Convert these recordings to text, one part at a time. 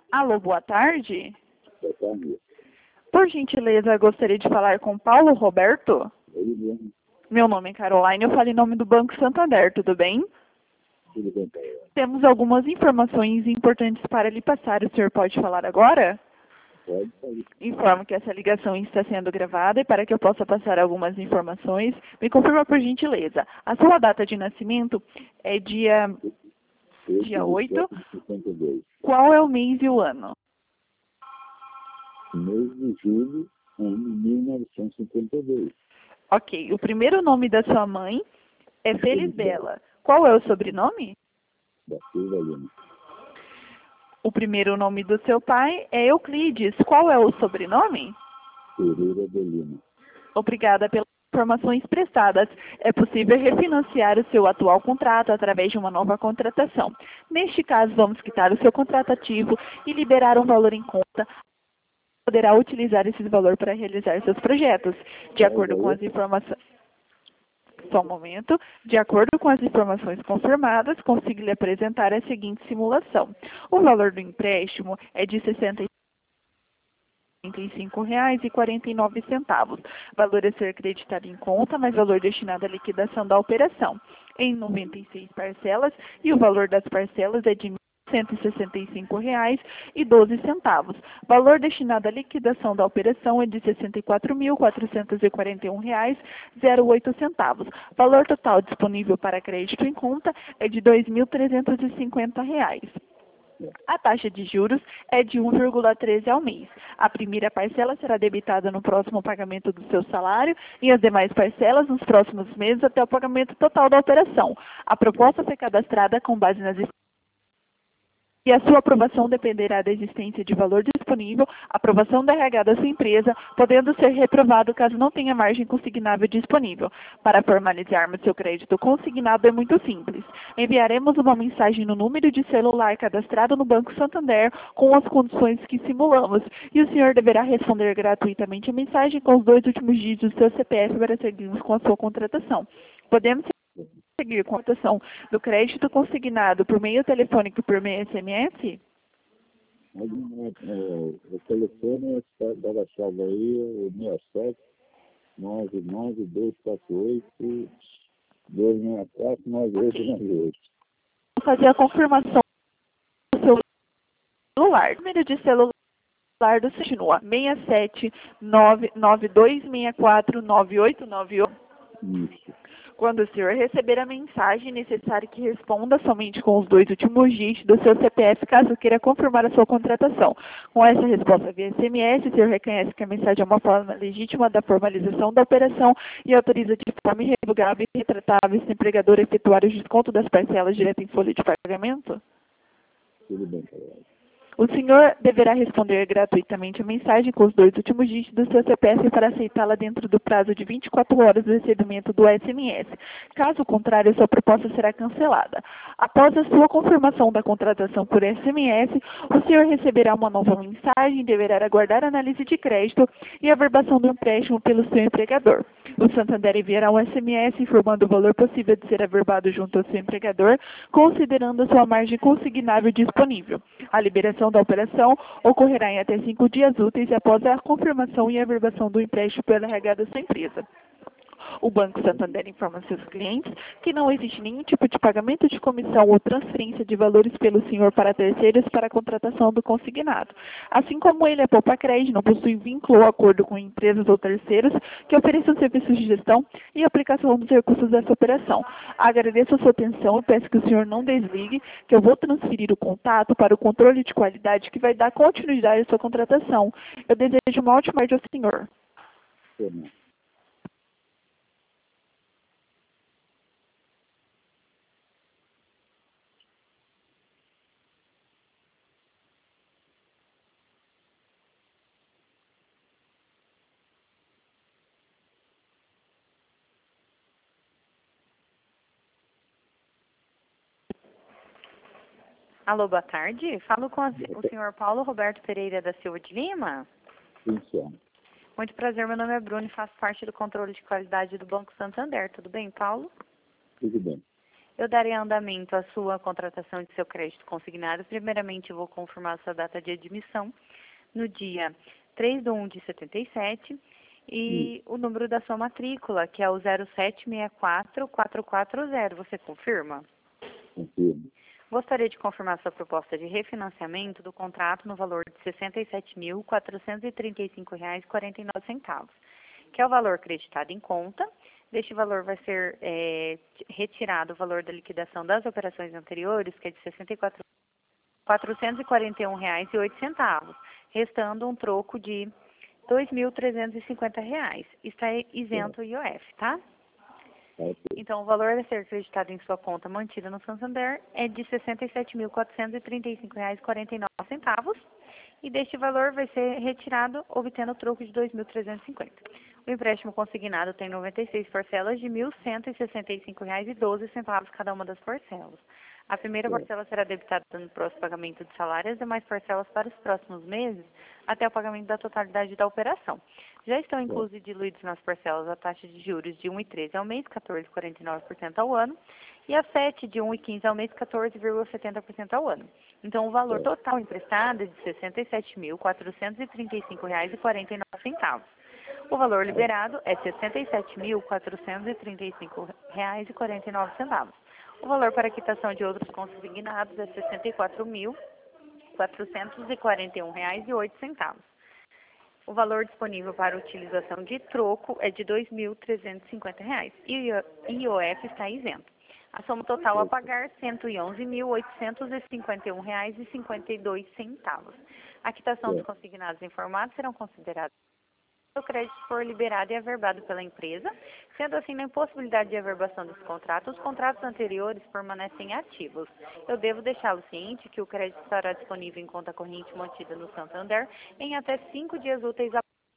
Alô, boa tarde. Boa tarde. Por gentileza, gostaria de falar com Paulo Roberto. Ele mesmo. Meu nome é Caroline, eu falo em nome do Banco Santander, tudo bem? Tudo bem, Caroline? Temos algumas informações importantes para lhe passar. O senhor pode falar agora? Pode sair. Informo que essa ligação está sendo gravada e para que eu possa passar algumas informações, me confirma por gentileza. A sua data de nascimento é dia 8. de 52. Qual é o mês e o ano? Mês de julho, ano de 1952. Ok. O primeiro nome da sua mãe é Felizbela. Qual é o sobrenome? Da Silva Lima. O primeiro nome do seu pai é Euclides. Qual é o sobrenome? Pereira de Lima. Obrigada pelas informações prestadas. É possível refinanciar o seu atual contrato através de uma nova contratação. Neste caso, vamos quitar o seu contrato ativo e liberar um valor em conta. Poderá utilizar esse valor para realizar seus projetos. De acordo com as informações... Só um momento. De acordo com as informações confirmadas, consigo lhe apresentar a seguinte simulação. O valor do empréstimo é de R$ 65,49. Valor a ser acreditado em conta, mais valor destinado à liquidação da operação, em 96 parcelas, e o valor das parcelas é de R$ 165,12. Valor destinado à liquidação da operação é de R$ 64.441,08. Valor total disponível para crédito em conta é de R$ 2.350. A taxa de juros é de 1,13 ao mês. A primeira parcela será debitada no próximo pagamento do seu salário e as demais parcelas nos próximos meses até o pagamento total da operação. A proposta foi cadastrada com base nas e a sua aprovação dependerá da existência de valor disponível, aprovação da RH da sua empresa, podendo ser reprovado caso não tenha margem consignável disponível. Para formalizarmos seu crédito consignado é muito simples. Enviaremos uma mensagem no número de celular cadastrado no Banco Santander com as condições que simulamos e o senhor deverá responder gratuitamente a mensagem com os 2 últimos dígitos do seu CPF para seguirmos com a sua contratação. Podemos seguir com a cotação do crédito consignado por meio telefônico e por meio SMS? O telefone da chave aí, o 67 99248 264 9898. Vou fazer a confirmação do seu celular. O número de celular do continua 67 99264 9898. Isso. Quando o senhor receber a mensagem, é necessário que responda somente com os 2 últimos dígitos do seu CPF, caso queira confirmar a sua contratação. Com essa resposta via SMS, o senhor reconhece que a mensagem é uma forma legítima da formalização da operação e autoriza de forma irrevogável e retratável esse empregador a efetuar o desconto das parcelas direto em folha de pagamento? Tudo bem, Caroline. O senhor deverá responder gratuitamente a mensagem com os 2 últimos dígitos do seu CPF para aceitá-la dentro do prazo de 24 horas do recebimento do SMS. Caso contrário, sua proposta será cancelada. Após a sua confirmação da contratação por SMS, o senhor receberá uma nova mensagem e deverá aguardar a análise de crédito e a verbação do empréstimo pelo seu empregador. O Santander enviará um SMS informando o valor possível de ser averbado junto ao seu empregador, considerando a sua margem consignável disponível. A liberação da operação ocorrerá em até 5 dias úteis após a confirmação e averbação do empréstimo pela RH da sua empresa. O Banco Santander informa seus clientes que não existe nenhum tipo de pagamento de comissão ou transferência de valores pelo senhor para terceiros para a contratação do consignado. Assim como ele, a Poupa Crédito não possui vínculo ou acordo com empresas ou terceiros que ofereçam serviços de gestão e aplicação dos recursos dessa operação. Agradeço a sua atenção e peço que o senhor não desligue, que eu vou transferir o contato para o controle de qualidade que vai dar continuidade à sua contratação. Eu desejo uma ótima tarde ao senhor. Sim. Alô, boa tarde. Falo com o senhor Paulo Roberto Pereira da Silva de Lima. Sim, senhor. Muito prazer, meu nome é Bruno e faço parte do controle de qualidade do Banco Santander. Tudo bem, Paulo? Tudo bem. Eu darei andamento à sua contratação de seu crédito consignado. Primeiramente, eu vou confirmar a sua data de admissão no dia 3/1/77 e o número da sua matrícula, que é o 0764440. Você confirma? Confirmo. Gostaria de confirmar sua proposta de refinanciamento do contrato no valor de R$ 67.435,49, que é o valor creditado em conta. Deste valor vai ser retirado o valor da liquidação das operações anteriores, que é de R$ 64.441,08, restando um troco de R$ 2.350. Está isento o IOF, tá? Então, o valor a ser acreditado em sua conta mantida no Santander é de R$ 67.435,49 e deste valor vai ser retirado, obtendo o troco de R$ 2.350. O empréstimo consignado tem 96 parcelas de R$ 1.165,12 cada uma das parcelas. A primeira parcela será debitada no próximo pagamento de salário e as demais parcelas para os próximos meses até o pagamento da totalidade da operação. Já estão inclusos e diluídos nas parcelas a taxa de juros de 1,13 ao mês, 14,49% ao ano, e a 7 de 1,15 ao mês, 14,70% ao ano. Então, o valor total emprestado é de R$ 67.435,49. O valor liberado é R$ 67.435,49. O valor para quitação de outros consignados é R$ 64.441,08. O valor disponível para utilização de troco é de R$ 2.350 e o IOF está isento. A soma total a pagar R$ 111.851,52. A quitação dos consignados informados serão considerados se o crédito for liberado e averbado pela empresa. Sendo assim, na impossibilidade de averbação desse contrato, os contratos anteriores permanecem ativos. Eu devo deixá-lo ciente que o crédito estará disponível em conta corrente mantida no Santander em até 5 dias úteis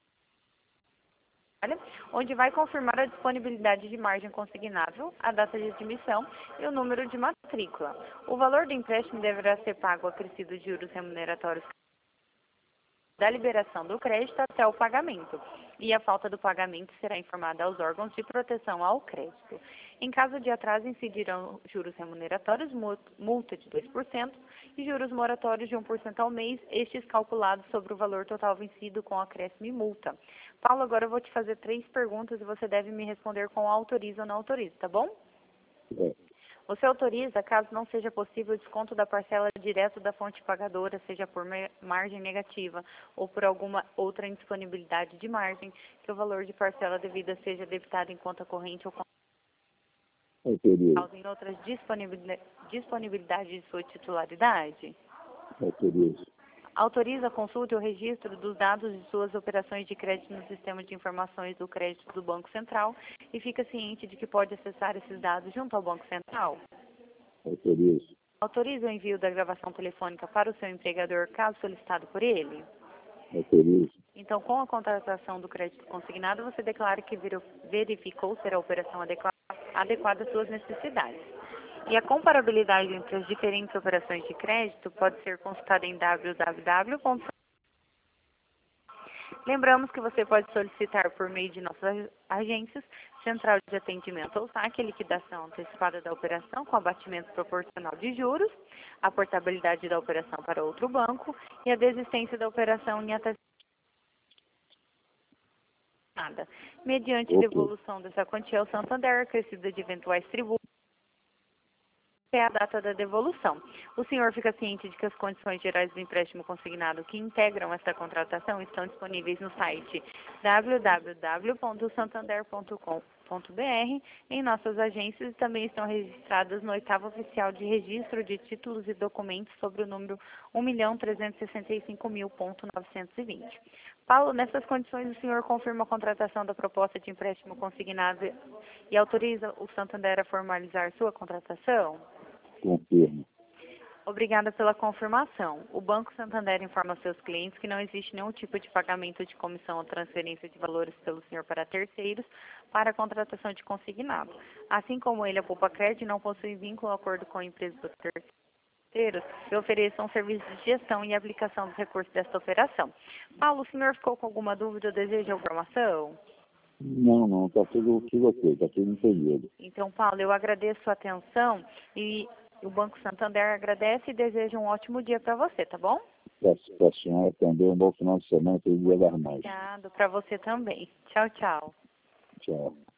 onde vai confirmar a disponibilidade de margem consignável, a data de admissão e o número de matrícula. O valor do empréstimo deverá ser pago acrescido de juros remuneratórios da liberação do crédito até o pagamento, e a falta do pagamento será informada aos órgãos de proteção ao crédito. Em caso de atraso, incidirão juros remuneratórios, multa de 2% e juros moratórios de 1% ao mês, estes calculados sobre o valor total vencido com acréscimo e multa. Paulo, agora eu vou te fazer 3 perguntas e você deve me responder com autoriza ou não autoriza, tá bom? Você autoriza, caso não seja possível, o desconto da parcela direto da fonte pagadora, seja por margem negativa ou por alguma outra indisponibilidade de margem, que o valor de parcela devida seja debitado em conta corrente ou em outras disponibilidade de sua titularidade? Autorizo. Autoriza a consulta e o registro dos dados de suas operações de crédito no sistema de informações do crédito do Banco Central e fica ciente de que pode acessar esses dados junto ao Banco Central? Autorizo. Autoriza o envio da gravação telefônica para o seu empregador, caso solicitado por ele? Autorizo. Então, com a contratação do crédito consignado, você declara que verificou ser a operação adequada às suas necessidades. E a comparabilidade entre as diferentes operações de crédito pode ser consultada em www. Lembramos que você pode solicitar por meio de nossas agências, Central de Atendimento ou SAC, a liquidação antecipada da operação com abatimento proporcional de juros, a portabilidade da operação para outro banco e a desistência da operação em até nada, mediante devolução dessa quantia ao Santander, acrescida de eventuais tributos, é a data da devolução. O senhor fica ciente de que as condições gerais do empréstimo consignado que integram esta contratação estão disponíveis no site www.santander.com.br, em nossas agências e também estão registradas no 8º Oficial de Registro de Títulos e Documentos sobre o número 1.365.920. Paulo, nessas condições o senhor confirma a contratação da proposta de empréstimo consignado e autoriza o Santander a formalizar sua contratação? Confirmo. Obrigada pela confirmação. O Banco Santander informa seus clientes que não existe nenhum tipo de pagamento de comissão ou transferência de valores pelo senhor para terceiros para a contratação de consignado. Assim como ele, a Poupa Cred não possui vínculo ou acordo com a empresa do terceiro que ofereçam serviços de gestão e aplicação dos recursos desta operação. Paulo, o senhor ficou com alguma dúvida ou deseja informação? Não, está tudo ok, está tudo entendido. Então, Paulo, eu agradeço a atenção e o Banco Santander agradece e deseja um ótimo dia para você, tá bom? Para a senhora também, um bom final de semana, feliz Dia das Mães. Obrigado, para você também. Tchau, tchau. Tchau.